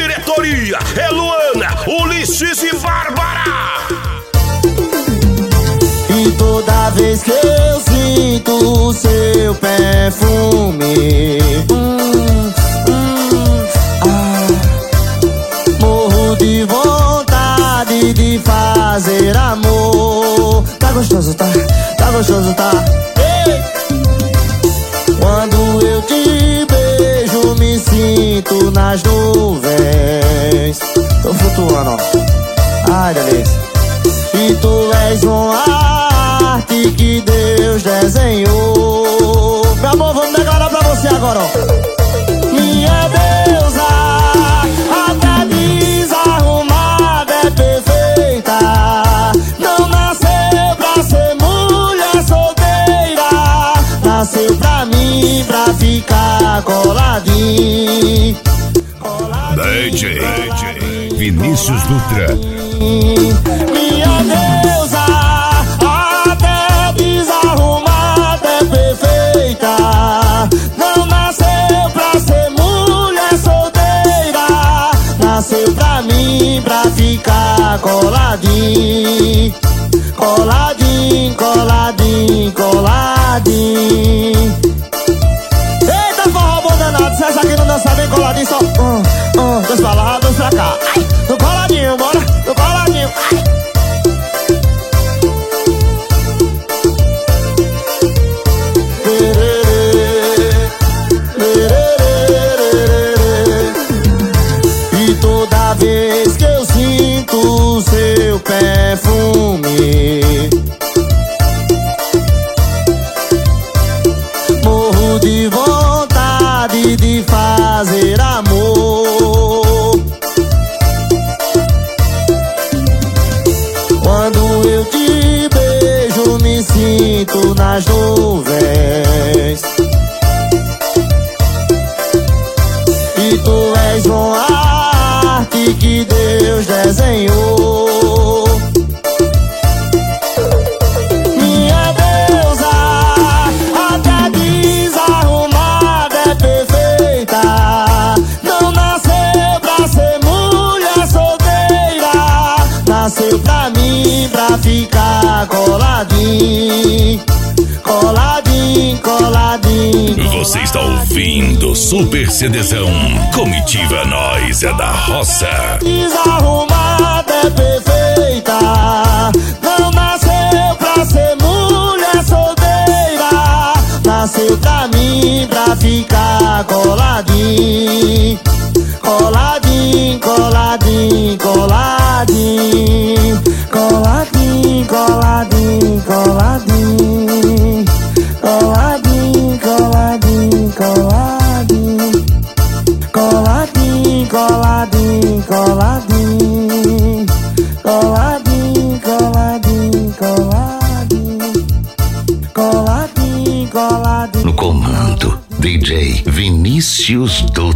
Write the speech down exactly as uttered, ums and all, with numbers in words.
diretoria é Luana, Ulisses e Bárbara. E toda vez que eu sinto o seu perfume, hum, hum, ah, morro de vontade de fazer amor. Tá gostoso, tá? Tá gostoso, tá? Ei! Quando eu te beijo, me sinto nas nuvens. Tô flutuando, ó. Ai, delícia. E tu és uma arte que Deus desenhou. Meu amor, vamos declarar pra você agora, ó. Minha deusa, até desarrumada é perfeita. Não nasceu pra ser mulher solteira. Nasceu pra mim, pra ficar coladinho. D J Vinícius Dutra. Minha deusa, até desarrumada é perfeita. Não nasceu pra ser mulher solteira. Nasceu pra mim, pra ficar coladinho. Coladinho, coladinho, coladinho. Eita, forró bom danado. Se essa aqui não dança bem coladinho, só um, um, dois pra lá, dois pra cá. Ai, no coladinho, bora, no coladinho. Ai. E toda vez que eu sinto o seu perfume, morro de vontade de fazer amor. Quando eu te beijo, me sinto nas nuvens. E tu és uma arte que Deus desenhou. Minha deusa, até desarrumada é perfeita. Não nasceu pra ser mulher solteira. Nasceu pra mim, pra ficar coladinho. Coladinho, coladinho. Você está ouvindo Super CDzão. Comitiva Nós é da roça. Desarrumada é perfeita. Não nasceu pra ser mulher solteira. Nasceu pra mim, pra ficar coladinho. Coladinho, coladinho, coladinho. Coladinho, coladinho, coladinho. Coladinho, coladinho, coladinho. Coladinho, coladinho, coladinho. Coladinho, coladinho, coladinho. Coladinho, coladinho. No comando, D J Vinícius Dutra.